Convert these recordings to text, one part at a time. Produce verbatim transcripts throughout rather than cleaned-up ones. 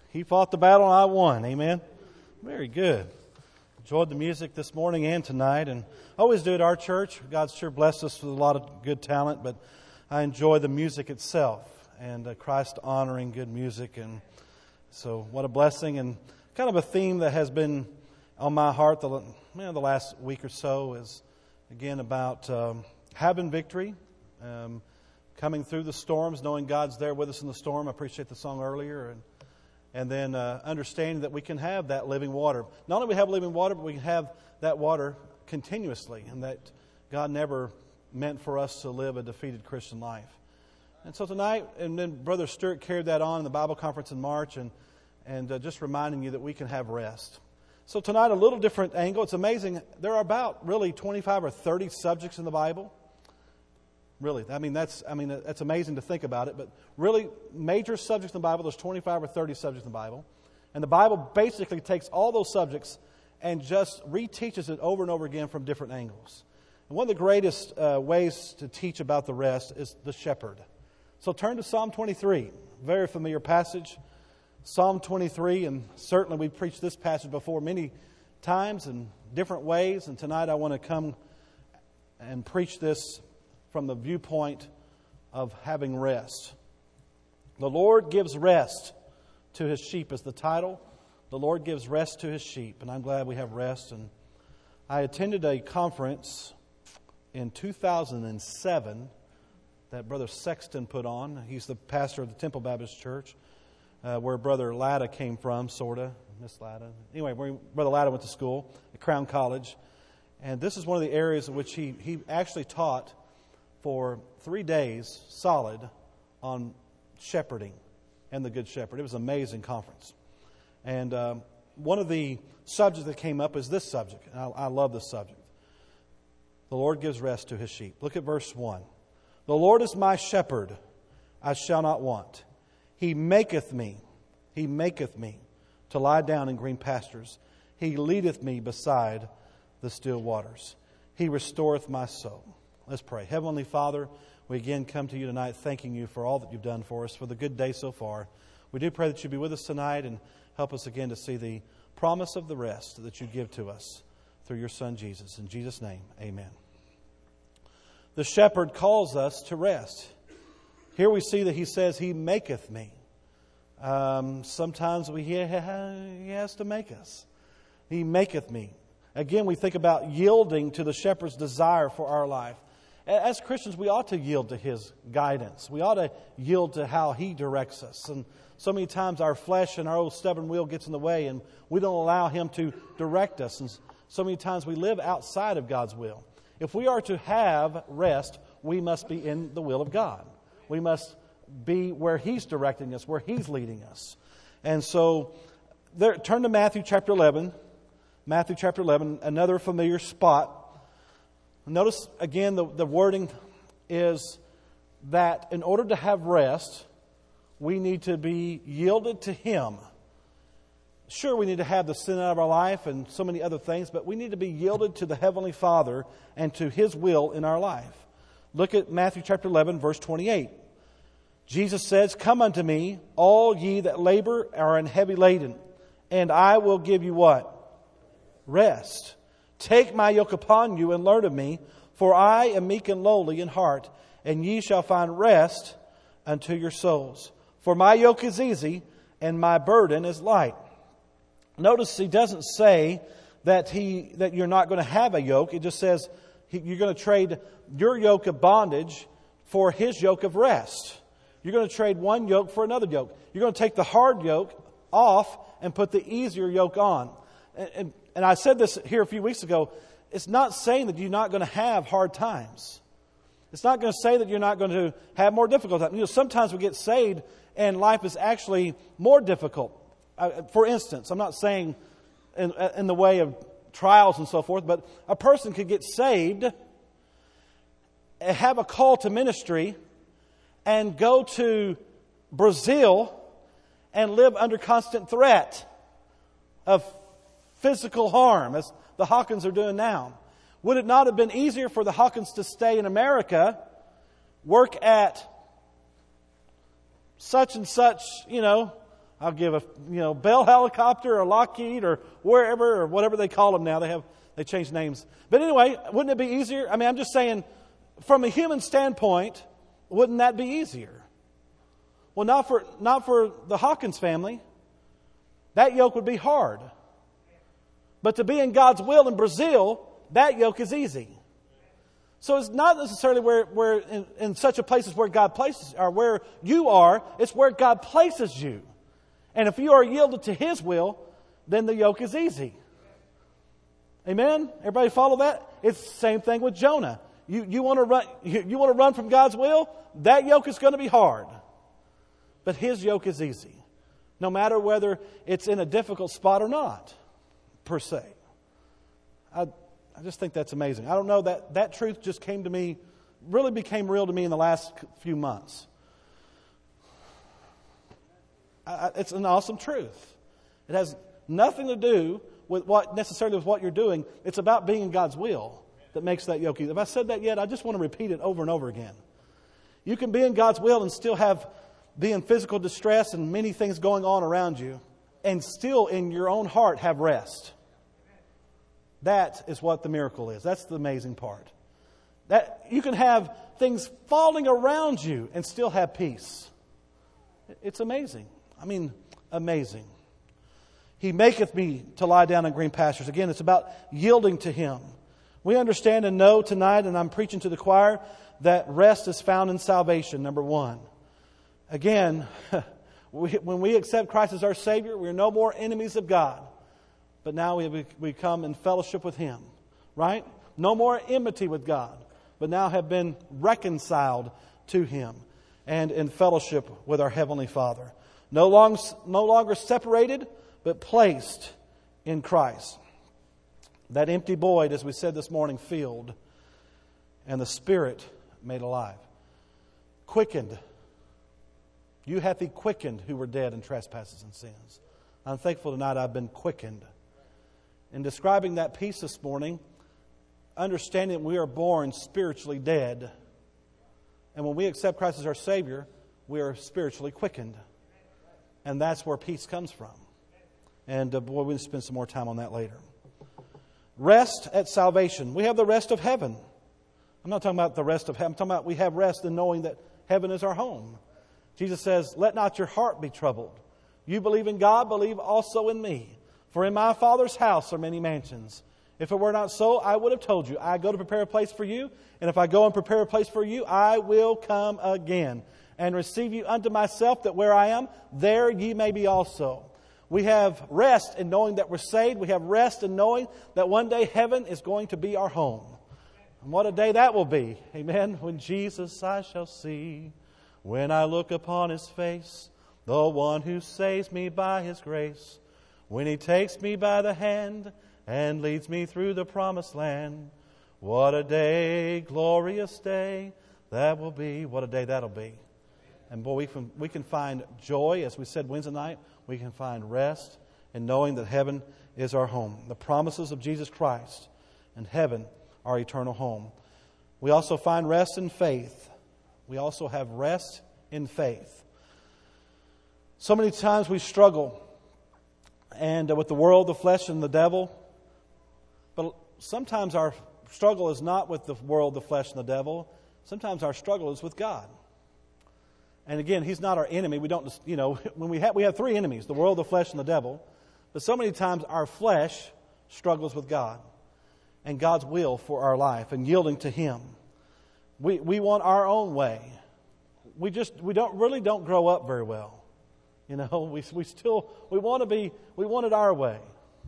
He fought the battle and I won. Amen. Very good. Enjoyed the music this morning and tonight, and always do at our church. God's sure blessed us with a lot of good talent, but I enjoy the music itself and uh, Christ honoring good music. And so what a blessing, and kind of a theme that has been on my heart the, you know, the last week or so is, again, about um, having victory, um, coming through the storms, knowing God's there with us in the storm. I appreciate the song earlier. And And then uh, understanding that we can have that living water. Not only we have living water, but we can have that water continuously. And that God never meant for us to live a defeated Christian life. And so tonight, and then Brother Stewart carried that on in the Bible conference in March. And, and uh, just reminding you that we can have rest. So tonight, a little different angle. It's amazing. There are about really twenty-five or thirty subjects in the Bible. Really, I mean, that's I mean that's amazing to think about it. But really, major subjects in the Bible, there's twenty-five or thirty subjects in the Bible. And the Bible basically takes all those subjects and just reteaches it over and over again from different angles. And one of the greatest uh, ways to teach about the rest is the shepherd. So turn to Psalm twenty-three, very familiar passage. Psalm twenty-three, and certainly we've preached this passage before many times in different ways. And tonight I want to come and preach this from the viewpoint of having rest. The Lord gives rest to His sheep is the title. The Lord gives rest to His sheep, and I'm glad we have rest. And I attended a conference in two thousand seven that Brother Sexton put on. He's the pastor of the Temple Baptist Church, uh, where Brother Latta came from, sort of. Miss Latta. Anyway, where Brother Latta went to school at Crown College. And this is one of the areas in which he, he actually taught for three days solid on shepherding and the Good Shepherd. It was an amazing conference. And um, one of the subjects that came up is this subject. And I, I love this subject. The Lord gives rest to His sheep. Look at verse one. The Lord is my shepherd, I shall not want. He maketh me, He maketh me to lie down in green pastures. He leadeth me beside the still waters. He restoreth my soul. Let's pray. Heavenly Father, we again come to You tonight thanking You for all that You've done for us, for the good day so far. We do pray that You be with us tonight and help us again to see the promise of the rest that You give to us through Your Son Jesus. In Jesus' name, amen. The shepherd calls us to rest. Here we see that He says, He maketh me. Um, sometimes we hear He has to make us. He maketh me. Again, we think about yielding to the shepherd's desire for our life. As Christians, we ought to yield to His guidance. We ought to yield to how He directs us. And so many times our flesh and our old stubborn will gets in the way and we don't allow Him to direct us. And so many times we live outside of God's will. If we are to have rest, we must be in the will of God. We must be where He's directing us, where He's leading us. And so, there, turn to Matthew chapter eleven. Matthew chapter eleven, another familiar spot. Notice again the, the wording is that in order to have rest, we need to be yielded to Him. Sure, we need to have the sin out of our life and so many other things, but we need to be yielded to the Heavenly Father and to His will in our life. Look at Matthew chapter eleven, verse twenty-eight. Jesus says, Come unto me, all ye that labor are and heavy laden, and I will give you what? Rest. Take my yoke upon you and learn of me, for I am meek and lowly in heart, and ye shall find rest unto your souls. For my yoke is easy, and my burden is light. Notice He doesn't say that he that you're not going to have a yoke. It just says he, you're going to trade your yoke of bondage for His yoke of rest. You're going to trade one yoke for another yoke. You're going to take the hard yoke off and put the easier yoke on. And, and, and I said this here a few weeks ago. It's not saying that you're not going to have hard times. It's not going to say that you're not going to have more difficult times. You know, sometimes we get saved and life is actually more difficult. Uh, for instance, I'm not saying in, in the way of trials and so forth, but a person could get saved, have a call to ministry, and go to Brazil and live under constant threat of physical harm, as the Hawkins are doing now. Would it not have been easier for the Hawkins to stay in America, work at such and such, you know, I'll give a, you know, Bell Helicopter or Lockheed or wherever or whatever they call them now. They have, they change names. But anyway, wouldn't it be easier? I mean, I'm just saying, from a human standpoint, wouldn't that be easier? Well, not for, not for the Hawkins family. That yoke would be hard. But to be in God's will in Brazil, that yoke is easy. So it's not necessarily where, where in, in such a place as where God places, or where you are, it's where God places you. And if you are yielded to His will, then the yoke is easy. Amen? Everybody follow that? It's the same thing with Jonah. You, you want to run, you, you want to run from God's will? That yoke is going to be hard. But His yoke is easy. No matter whether it's in a difficult spot or not, per se. I, I just think that's amazing. I don't know, that, that truth just came to me, really became real to me in the last few months. I, it's an awesome truth. It has nothing to do with what necessarily with what you're doing. It's about being in God's will that makes that yoke easy. If I said that yet, I just want to repeat it over and over again. You can be in God's will and still have be in physical distress and many things going on around you, and still in your own heart have rest. That is what the miracle is. That's the amazing part. That you can have things falling around you and still have peace. It's amazing. I mean, amazing. He maketh me to lie down in green pastures. Again, it's about yielding to Him. We understand and know tonight, and I'm preaching to the choir, that rest is found in salvation, number one. Again, we, when we accept Christ as our Savior, we are no more enemies of God. But now we, we come in fellowship with Him, right? No more enmity with God, but now have been reconciled to Him and in fellowship with our Heavenly Father. No, long, no longer separated, but placed in Christ. That empty void, as we said this morning, filled, and the Spirit made alive. Quickened. You hath He quickened who were dead in trespasses and sins. I'm thankful tonight I've been quickened. In describing that peace this morning, understanding that we are born spiritually dead. And when we accept Christ as our Savior, we are spiritually quickened. And that's where peace comes from. And uh, boy, we'll spend some more time on that later. Rest at salvation. We have the rest of heaven. I'm not talking about the rest of heaven. I'm talking about we have rest in knowing that heaven is our home. Jesus says, let not your heart be troubled. You believe in God, believe also in me. For in my Father's house are many mansions. If it were not so, I would have told you. I go to prepare a place for you. And if I go and prepare a place for you, I will come again and receive you unto myself, that where I am, there ye may be also. We have rest in knowing that we're saved. We have rest in knowing that one day heaven is going to be our home. And what a day that will be. Amen. When Jesus I shall see, when I look upon His face, the one who saves me by His grace, when He takes me by the hand and leads me through the promised land. What a day, glorious day that will be. What a day that'll be. And boy, we can, we can find joy, as we said Wednesday night. We can find rest in knowing that heaven is our home. The promises of Jesus Christ and heaven are eternal home. We also find rest in faith. We also have rest in faith. So many times we struggle and uh, with the world, the flesh, and the devil. But sometimes our struggle is not with the world, the flesh, and the devil. Sometimes our struggle is with God. And again, He's not our enemy. We don't, you know, when we have we have three enemies: the world, the flesh, and the devil. But so many times our flesh struggles with God and God's will for our life and yielding to Him. We we want our own way. We just we don't really don't grow up very well. You know, we we still we want to be we want it our way.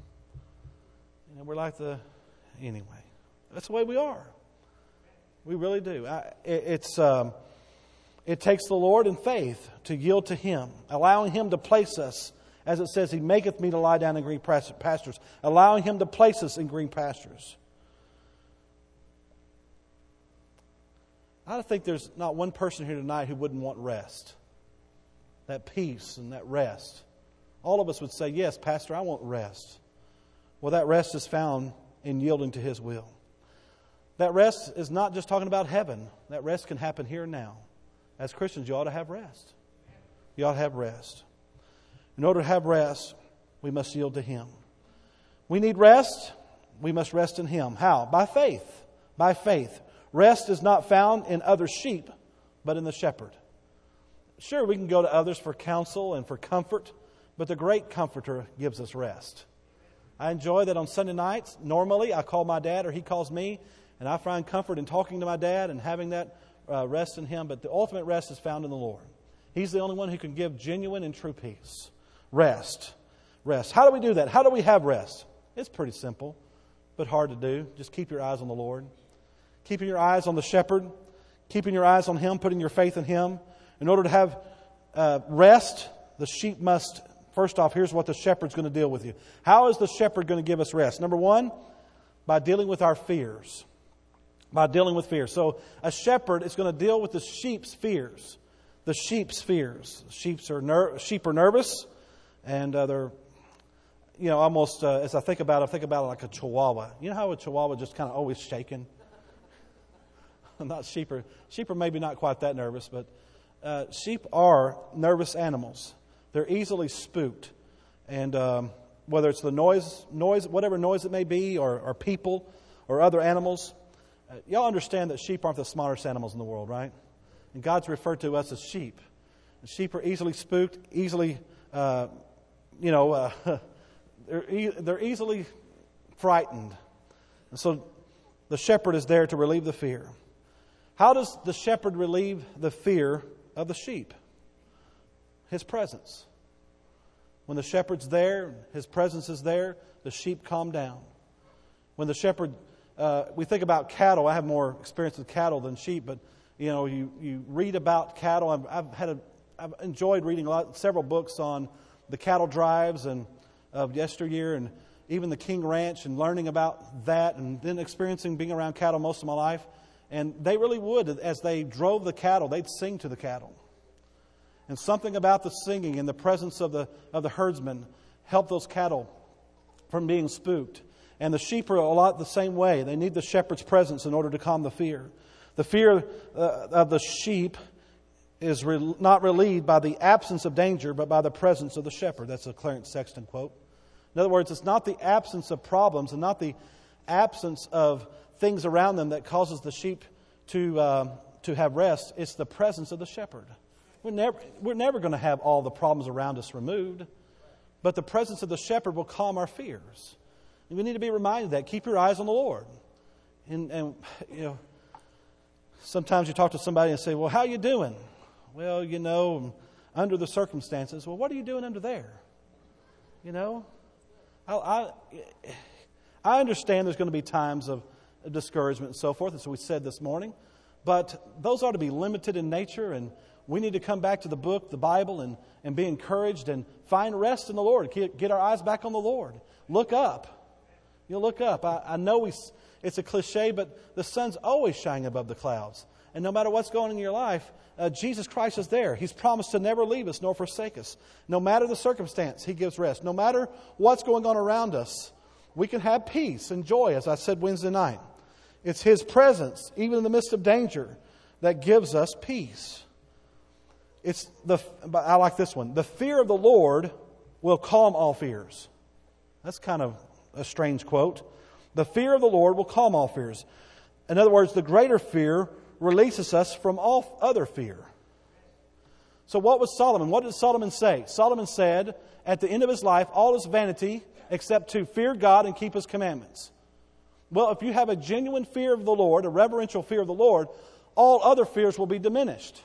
You know, we're like the anyway. That's the way we are. We really do. I, it, it's um, it takes the Lord in faith to yield to Him, allowing Him to place us, as it says, He maketh me to lie down in green pastures, allowing Him to place us in green pastures. I think there's not one person here tonight who wouldn't want rest. That peace and that rest. All of us would say, yes, Pastor, I want rest. Well, that rest is found in yielding to His will. That rest is not just talking about heaven. That rest can happen here and now. As Christians, you ought to have rest. You ought to have rest. In order to have rest, we must yield to Him. We need rest. We must rest in Him. How? By faith. By faith. Rest is not found in other sheep, but in the shepherd. Sure, we can go to others for counsel and for comfort, but the great Comforter gives us rest. I enjoy that on Sunday nights. Normally, I call my dad or he calls me, and I find comfort in talking to my dad and having that uh, rest in Him. But the ultimate rest is found in the Lord. He's the only one who can give genuine and true peace. Rest. Rest. How do we do that? How do we have rest? It's pretty simple, but hard to do. Just keep your eyes on the Lord. Keeping your eyes on the shepherd. Keeping your eyes on Him. Putting your faith in Him. In order to have uh, rest, the sheep must, first off, here's what the shepherd's going to deal with you. How is the shepherd going to give us rest? Number one, by dealing with our fears. By dealing with fears. So a shepherd is going to deal with the sheep's fears. The sheep's fears. Sheep's are ner- sheep are nervous, and uh, they're, you know, almost, uh, as I think about it, I think about it like a chihuahua. You know how a chihuahua just kind of always shaking? Not sheep are, sheep are maybe not quite that nervous, but uh, sheep are nervous animals. They're easily spooked. And um, whether it's the noise, noise, whatever noise it may be, or, or people, or other animals, uh, y'all understand that sheep aren't the smartest animals in the world, right? And God's referred to us as sheep. And sheep are easily spooked, easily, uh, you know, uh, they're, e- they're easily frightened. And so the shepherd is there to relieve the fear. How does the shepherd relieve the fear of the sheep? His presence. When the shepherd's there, His presence is there, the sheep calm down. When the shepherd, uh, we think about cattle. I have more experience with cattle than sheep, but you know, you, you read about cattle. I've, I've had a, I've enjoyed reading a lot, several books on the cattle drives and of yesteryear, and even the King Ranch, and learning about that, and then experiencing being around cattle most of my life. And they really would, as they drove the cattle, they'd sing to the cattle. And something about the singing and the presence of the of the herdsman helped those cattle from being spooked. And the sheep are a lot the same way. They need the shepherd's presence in order to calm the fear. The fear uh, of the sheep is re- not relieved by the absence of danger, but by the presence of the shepherd. That's a Clarence Sexton quote. In other words, it's not the absence of problems and not the absence of things around them that causes the sheep to uh, to have rest. It's the presence of the shepherd. We're never we're never going to have all the problems around us removed, but the presence of the shepherd will calm our fears. And we need to be reminded of that. Keep your eyes on the Lord. And, and you know, sometimes you talk to somebody and say, "Well, how you doing?" Well, you know, under the circumstances. Well, what are you doing under there? You know, I I, I understand there's going to be times of discouragement and so forth, as we said this morning, but those ought to be limited in nature, and we need to come back to the book, the Bible, and, and be encouraged and find rest in the Lord. Get, get our eyes back on the Lord. Look up. You know, look up. I, I know we, it's a cliche, but the sun's always shining above the clouds. And no matter what's going on in your life, uh, Jesus Christ is there. He's promised to never leave us nor forsake us. No matter the circumstance, He gives rest. No matter what's going on around us, we can have peace and joy, as I said Wednesday night. It's His presence, even in the midst of danger, that gives us peace. It's the I like this one. The fear of the Lord will calm all fears. That's kind of a strange quote. The fear of the Lord will calm all fears. In other words, the greater fear releases us from all other fear. So what was Solomon? What did Solomon say? Solomon said, at the end of his life, all is vanity except to fear God and keep His commandments. Well, if you have a genuine fear of the Lord, a reverential fear of the Lord, all other fears will be diminished.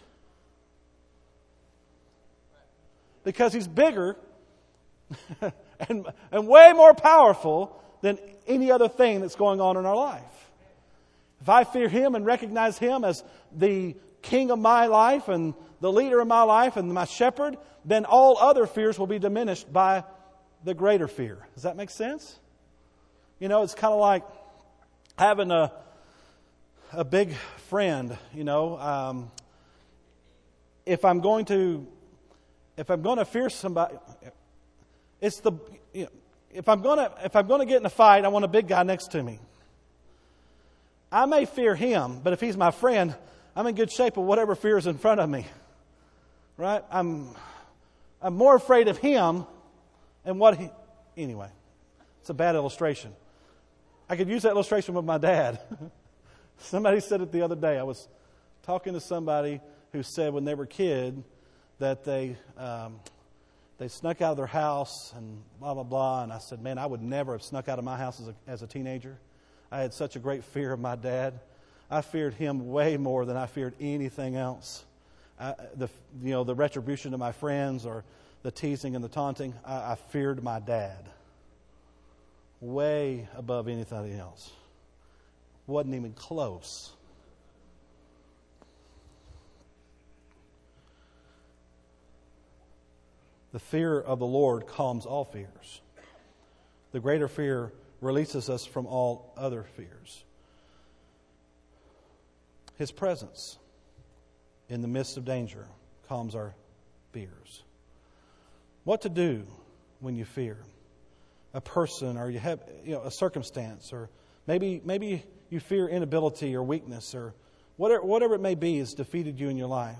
Because He's bigger and, and way more powerful than any other thing that's going on in our life. If I fear Him and recognize Him as the King of my life and the leader of my life and my shepherd, then all other fears will be diminished by the greater fear. Does that make sense? You know, it's kind of like having a a big friend. You know, um, if I'm going to if I'm going to fear somebody, it's the you know, if I'm going to if I'm going to get in a fight, I want a big guy next to me. I may fear him, but if he's my friend, I'm in good shape with whatever fear is in front of me. Right? I'm I'm more afraid of him and what he... Anyway, it's a bad illustration. I could use that illustration with my dad. Somebody said it the other day. I was talking to somebody who said when they were a kid that they um, they snuck out of their house and blah, blah, blah. And I said, man, I would never have snuck out of my house as a, as a teenager. I had such a great fear of my dad. I feared him way more than I feared anything else. I, the you know the retribution of my friends or the teasing and the taunting, I, I feared my dad way above anything else. Wasn't even close. The fear of the Lord calms all fears. The greater fear releases us from all other fears. His presence in the midst of danger calms our fears. What to do when you fear a person, or you have you know a circumstance, or maybe maybe you fear inability or weakness, or whatever whatever it may be has defeated you in your life.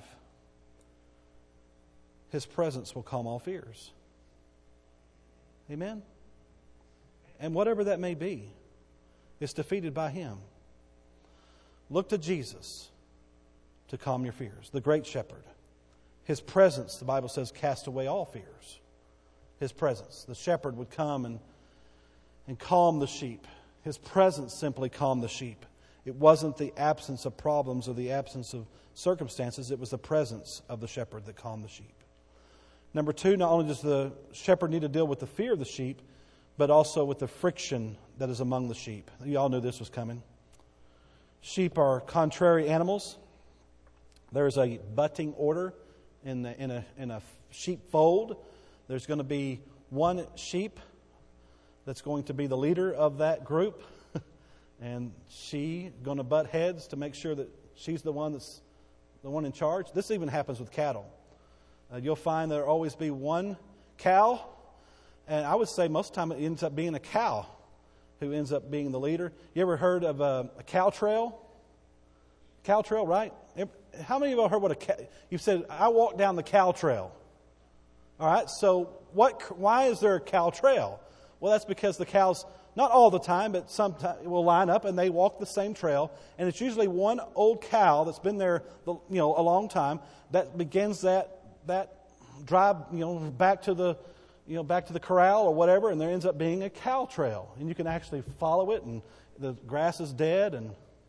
His presence will calm all fears. Amen? And whatever that may be, it's defeated by Him. Look to Jesus to calm your fears, the great shepherd. His presence, the Bible says, cast away all fears. His presence. The shepherd would come and, and calm the sheep. His presence simply calmed the sheep. It wasn't the absence of problems or the absence of circumstances. It was the presence of the shepherd that calmed the sheep. Number two, not only does the shepherd need to deal with the fear of the sheep, but also with the friction that is among the sheep. You all knew this was coming. Sheep are contrary animals. There is a butting order in, the, in, a, in a sheepfold. There's going to be one sheep that's going to be the leader of that group. And she going to butt heads to make sure that she's the one that's the one in charge. This even happens with cattle. Uh, you'll find there'll always be one cow, and I would say most of the time it ends up being a cow who ends up being the leader. You ever heard of a, a cow trail? Cow trail, right? How many of you have heard what a cow... You've said, I walked down the cow trail. All right, so what? Why is there a cow trail? Well, that's because the cows, not all the time, but sometimes will line up and they walk the same trail. And it's usually one old cow that's been there, you know, a long time that begins that that drive, you know, back to the, you know, back to the corral or whatever, and there ends up being a cow trail, and you can actually follow it, and the grass is dead. And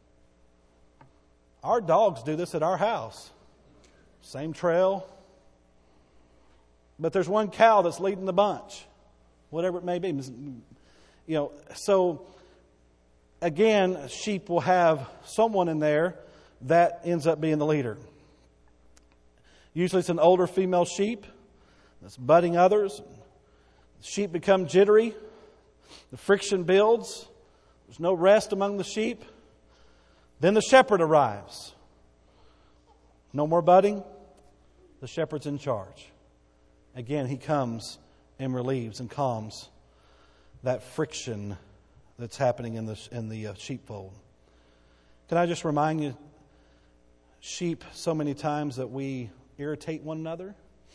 our dogs do this at our house, same trail, but there's one cow that's leading the bunch, whatever it may be. You know, so again, sheep will have someone in there that ends up being the leader. Usually it's an older female sheep that's butting others. Sheep become jittery. The friction builds. There's no rest among the sheep. Then the shepherd arrives. No more butting. The shepherd's in charge. Again, he comes and relieves and calms that friction that's happening in the, in the uh, sheepfold. Can I just remind you, sheep, so many times that we irritate one another,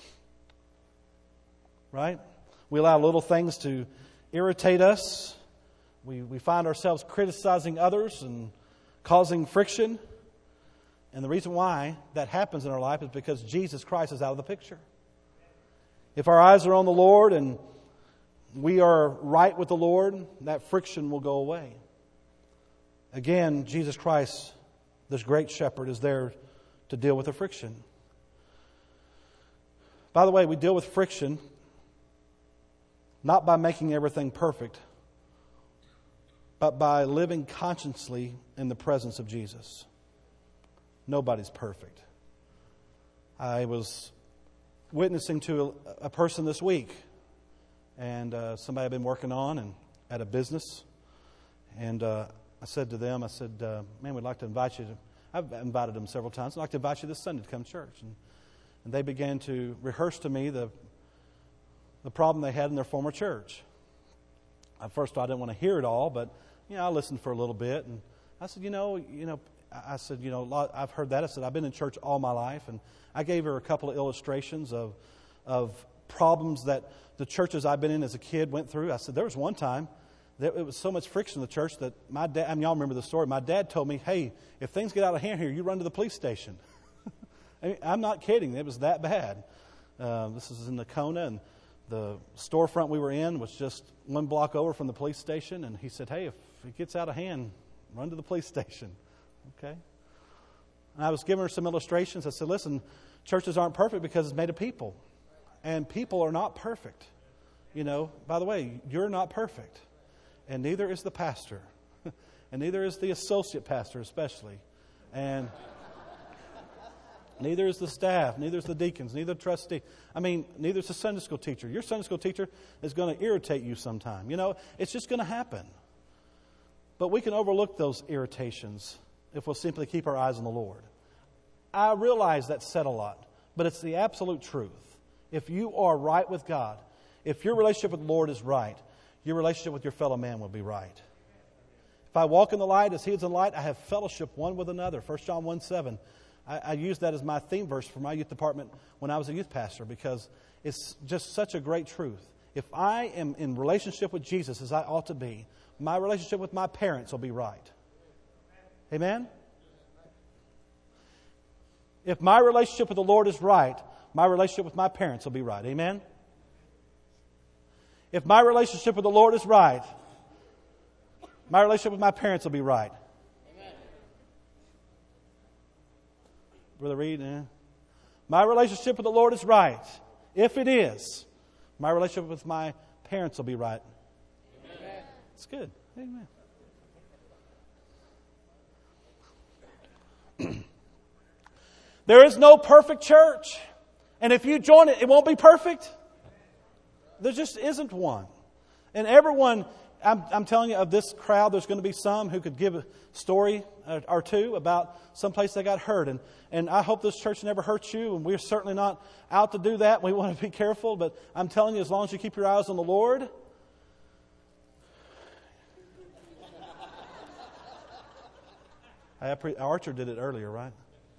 right? We allow little things to irritate us. We we find ourselves criticizing others and causing friction. And the reason why that happens in our life is because Jesus Christ is out of the picture. If our eyes are on the Lord and we are right with the Lord, that friction will go away. Again, Jesus Christ, this great shepherd, is there to deal with the friction. By the way, we deal with friction not by making everything perfect, but by living consciously in the presence of Jesus. Nobody's perfect. I was witnessing to a, a person this week, and uh, somebody I've been working on and at a business, and uh, I said to them, I said, uh, man, we'd like to invite you to, I've invited them several times, I'd like to invite you this Sunday to come to church. And And they began to rehearse to me the the problem they had in their former church. At first, I didn't want to hear it all, but you know, I listened for a little bit, and I said, you know, you know, I said, you know, I've heard that. I said, I've been in church all my life, and I gave her a couple of illustrations of of problems that the churches I've been in as a kid went through. I said, there was one time that it was so much friction in the church that my dad, I mean, y'all remember the story. My dad told me, hey, if things get out of hand here, you run to the police station. I mean, I'm not kidding. It was that bad. Uh, this was in Nakona, and the storefront we were in was just one block over from the police station. And he said, hey, if it gets out of hand, run to the police station. Okay. And I was giving her some illustrations. I said, listen, churches aren't perfect because it's made of people. And people are not perfect. You know, by the way, you're not perfect. And neither is the pastor. And neither is the associate pastor especially. And neither is the staff. Neither is the deacons. Neither the trustee. I mean, neither is the Sunday school teacher. Your Sunday school teacher is going to irritate you sometime. You know, it's just going to happen. But we can overlook those irritations if we'll simply keep our eyes on the Lord. I realize that's said a lot, but it's the absolute truth. If you are right with God, if your relationship with the Lord is right, your relationship with your fellow man will be right. If I walk in the light as He is in the light, I have fellowship one with another. First John one seven. I, I use that as my theme verse for my youth department when I was a youth pastor because it's just such a great truth. If I am in relationship with Jesus as I ought to be, my relationship with my parents will be right. Amen? If my relationship with the Lord is right, my relationship with my parents will be right. Amen? If my relationship with the Lord is right, my relationship with my parents will be right. Amen. Brother Reed, eh? My relationship with the Lord is right. If it is, my relationship with my parents will be right. Amen. It's good. Amen. There is no perfect church. And if you join it, it won't be perfect. There just isn't one. And everyone, I'm, I'm telling you, of this crowd, there's going to be some who could give a story or two about someplace they got hurt. And, and I hope this church never hurts you. And we're certainly not out to do that. We want to be careful. But I'm telling you, as long as you keep your eyes on the Lord. I pre- Archer did it earlier, right?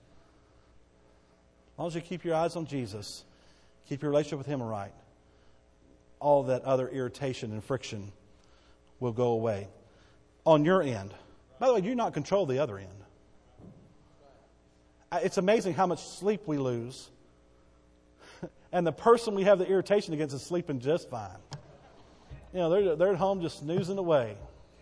As long as you keep your eyes on Jesus, keep your relationship with Him right, all that other irritation and friction will go away. On your end. By the way, you not control the other end. It's amazing how much sleep we lose. And the person we have the irritation against is sleeping just fine. You know, they're, they're at home just snoozing away.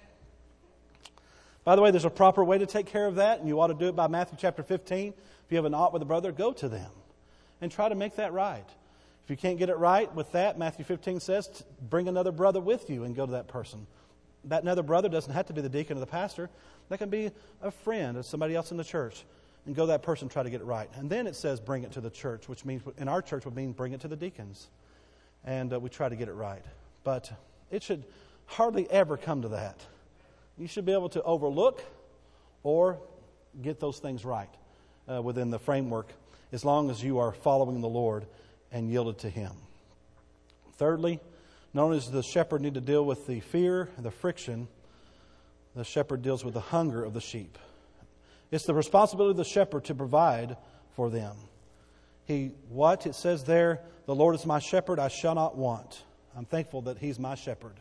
By the way, there's a proper way to take care of that, and you ought to do it by Matthew chapter fifteen. If you have an ought with a brother, go to them and try to make that right. If you can't get it right with that, Matthew fifteen says, bring another brother with you and go to that person. That another brother doesn't have to be the deacon or the pastor. That can be a friend or somebody else in the church. And go to that person and try to get it right. And then it says bring it to the church, which means in our church would mean bring it to the deacons. And uh, we try to get it right. But it should hardly ever come to that. You should be able to overlook or get those things right uh, within the framework as long as you are following the Lord and yielded to Him. Thirdly, not only does the shepherd need to deal with the fear and the friction, the shepherd deals with the hunger of the sheep. It's the responsibility of the shepherd to provide for them. He, what? It says there, the Lord is my shepherd, I shall not want. I'm thankful that He's my shepherd.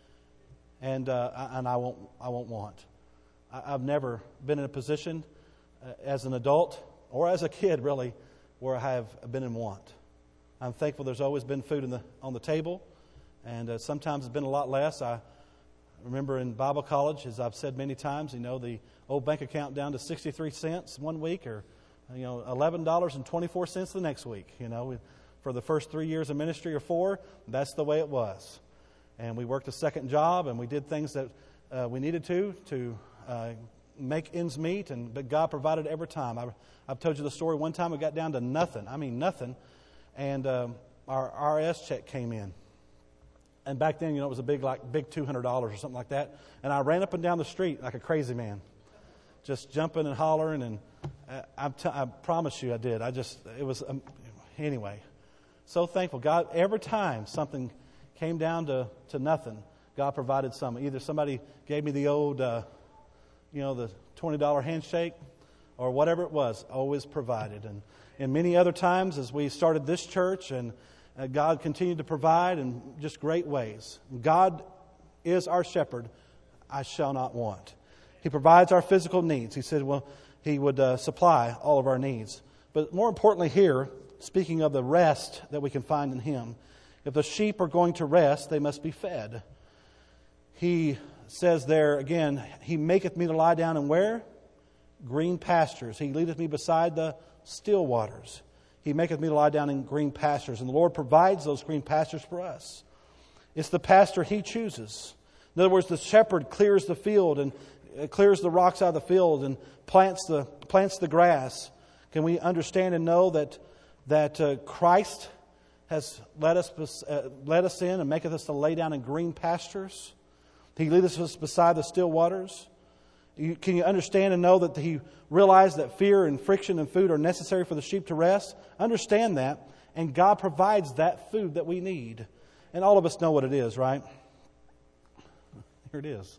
And uh, and I won't I won't want. I, I've never been in a position uh, as an adult or as a kid, really, where I have been in want. I'm thankful there's always been food in the on the table. And uh, sometimes it's been a lot less. I remember in Bible college, as I've said many times, you know, the old bank account down to sixty-three cents one week, or you know, eleven dollars and twenty-four cents the next week. You know, for the first three years of ministry or four, that's the way it was. And we worked a second job, and we did things that uh, we needed to to uh, make ends meet. And but God provided every time. I, I've told you the story. One time we got down to nothing. I mean nothing, and um, our R S check came in. And back then, you know, it was a big, like, big two hundred dollars or something like that. And I ran up and down the street like a crazy man, just jumping and hollering. And I, I, t- I promise you I did. I just, it was, um, anyway, so thankful. God, every time something came down to, to nothing, God provided some. Either somebody gave me the old, uh, you know, the twenty dollars handshake or whatever it was, always provided. And, and many other times as we started this church and uh, God continued to provide in just great ways. God is our shepherd. I shall not want. He provides our physical needs. He said, well, He would uh, supply all of our needs. But more importantly here, speaking of the rest that we can find in Him, if the sheep are going to rest, they must be fed. He says there again, He maketh me to lie down in where? Green pastures. He leadeth me beside the still waters. He maketh me to lie down in green pastures. And the Lord provides those green pastures for us. It's the pasture He chooses. In other words, the shepherd clears the field and clears the rocks out of the field and plants the plants the grass. Can we understand and know that that uh, Christ has led us uh, led us in and maketh us to lay down in green pastures? He leadeth us beside the still waters. You, can you understand and know that He realized that fear and friction and food are necessary for the sheep to rest? Understand that, and God provides that food that we need. And all of us know what it is, right? Here it is.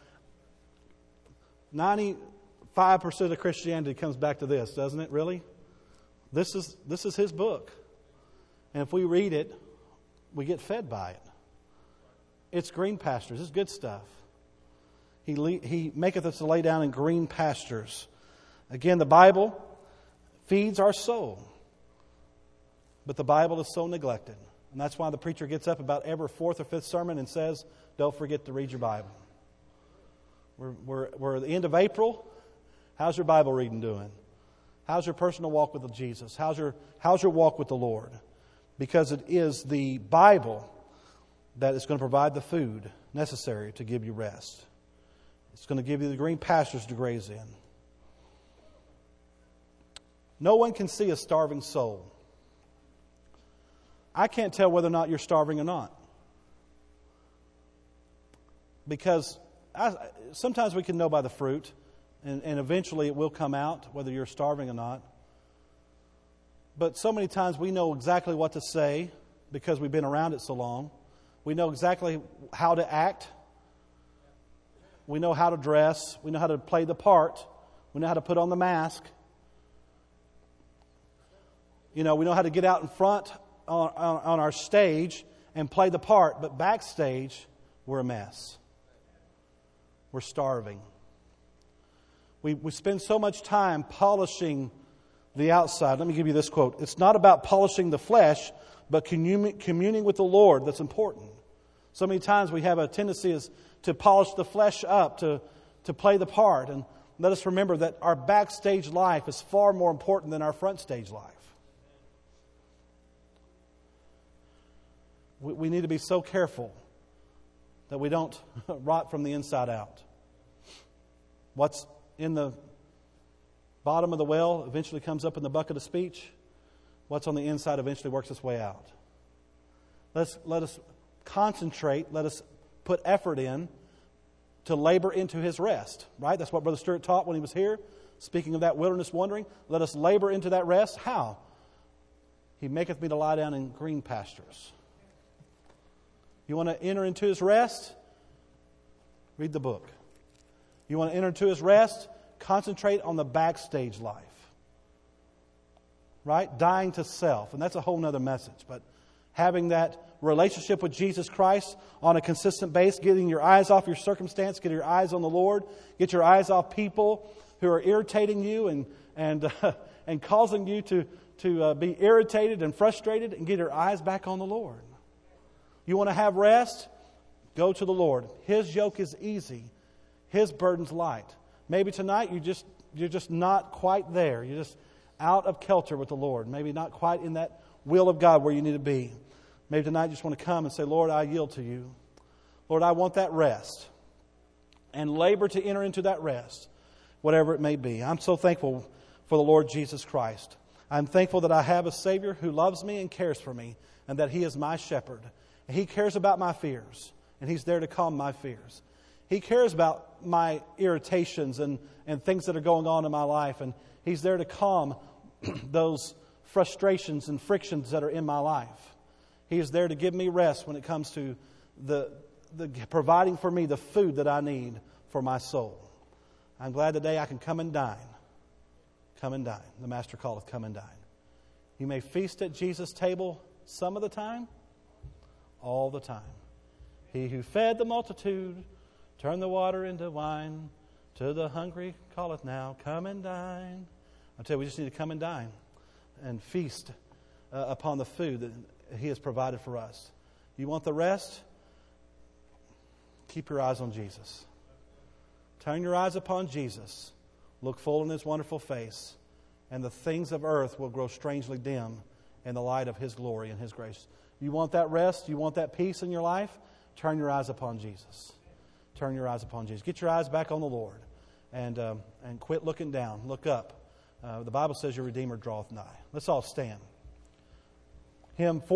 ninety-five percent of Christianity comes back to this, doesn't it, really? This is this is His book. And if we read it, we get fed by it. It's green pastures. It's good stuff. He, le- he maketh us to lay down in green pastures. Again, the Bible feeds our soul. But the Bible is so neglected. And that's why the preacher gets up about every fourth or fifth sermon and says, don't forget to read your Bible. We're, we're, we're at the end of April. How's your Bible reading doing? How's your personal walk with Jesus? How's your, how's your walk with the Lord? Because it is the Bible that is going to provide the food necessary to give you rest. It's going to give you the green pastures to graze in. No one can see a starving soul. I can't tell whether or not you're starving or not. Because I, sometimes we can know by the fruit, and, and eventually it will come out whether you're starving or not. But so many times we know exactly what to say because we've been around it so long. We know exactly how to act. We know how to dress. We know how to play the part. We know how to put on the mask. You know, we know how to get out in front on, on, on our stage and play the part. But backstage, we're a mess. We're starving. We, we spend so much time polishing the outside. Let me give you this quote. It's not about polishing the flesh, but commun- communing with the Lord that's important. So many times we have a tendency is to polish the flesh up, to, to play the part. And let us remember that our backstage life is far more important than our front stage life. We, we need to be so careful that we don't rot from the inside out. What's in the bottom of the well eventually comes up in the bucket of speech. What's on the inside eventually works its way out. Let's, let us concentrate, let us put effort in to labor into His rest. Right? That's what Brother Stewart taught when he was here. Speaking of that wilderness wandering, let us labor into that rest. How? He maketh me to lie down in green pastures. You want to enter into His rest? Read the book. You want to enter into His rest? Concentrate on the backstage life. Right? Dying to self. And that's a whole other message. But having that relationship with Jesus Christ on a consistent base, getting your eyes off your circumstance, getting your eyes on the Lord, get your eyes off people who are irritating you and and uh, and causing you to, to uh, be irritated and frustrated, and get your eyes back on the Lord. You want to have rest? Go to the Lord. His yoke is easy. His burden's light. Maybe tonight you just you're just not quite there. You're just out of kilter with the Lord. Maybe not quite in that will of God where you need to be. Maybe tonight you just want to come and say, Lord, I yield to you. Lord, I want that rest. And labor to enter into that rest, whatever it may be. I'm so thankful for the Lord Jesus Christ. I'm thankful that I have a Savior who loves me and cares for me, and that He is my shepherd. And He cares about my fears, and He's there to calm my fears. He cares about my irritations and, and things that are going on in my life, and He's there to calm those frustrations and frictions that are in my life. He is there to give me rest when it comes to the, the providing for me the food that I need for my soul. I'm glad today I can come and dine. Come and dine. The Master calleth, come and dine. You may feast at Jesus' table some of the time? All the time. He who fed the multitude, turned the water into wine, to the hungry calleth now, come and dine. I tell you, we just need to come and dine and feast uh, upon the food that He has provided for us. You want the rest? Keep your eyes on Jesus. Turn your eyes upon Jesus. Look full in His wonderful face, and the things of earth will grow strangely dim in the light of His glory and His grace. You want that rest? You want that peace in your life? Turn your eyes upon Jesus. Turn your eyes upon Jesus. Get your eyes back on the Lord, and um, and quit looking down. Look up. Uh, the Bible says your Redeemer draweth nigh. Let's all stand. Hymn four.